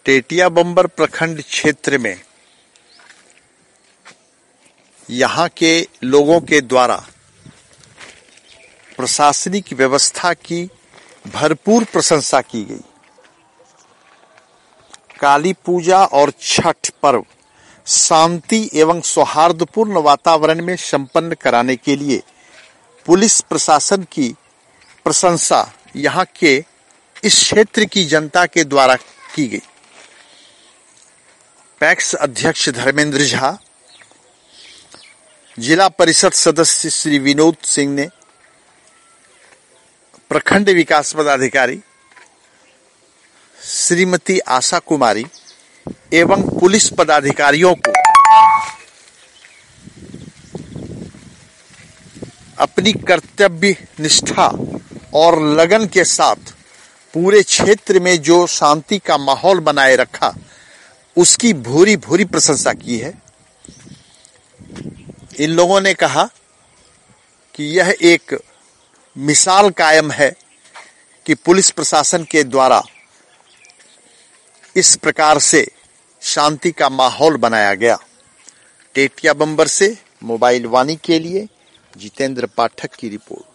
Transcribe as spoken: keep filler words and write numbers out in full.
टेटिया बंबर प्रखंड क्षेत्र में यहाँ के लोगों के द्वारा प्रशासनिक व्यवस्था की भरपूर प्रशंसा की गई। काली पूजा और छठ पर्व शांति एवं सौहार्दपूर्ण वातावरण में संपन्न कराने के लिए पुलिस प्रशासन की प्रशंसा यहाँ के इस क्षेत्र की जनता के द्वारा की गई। पैक्स अध्यक्ष धर्मेंद्र झा, जिला परिषद सदस्य श्री विनोद सिंह ने, प्रखंड विकास पदाधिकारी श्रीमती आशा कुमारी एवं पुलिस पदाधिकारियों को अपनी कर्तव्य निष्ठा और लगन के साथ पूरे क्षेत्र में जो शांति का माहौल बनाए रखा, उसकी भूरी भूरी प्रशंसा की है। इन लोगों ने कहा कि यह एक मिसाल कायम है कि पुलिस प्रशासन के द्वारा इस प्रकार से शांति का माहौल बनाया गया। टेटिया बंबर से मोबाइल वाणी के लिए जितेंद्र पाठक की रिपोर्ट।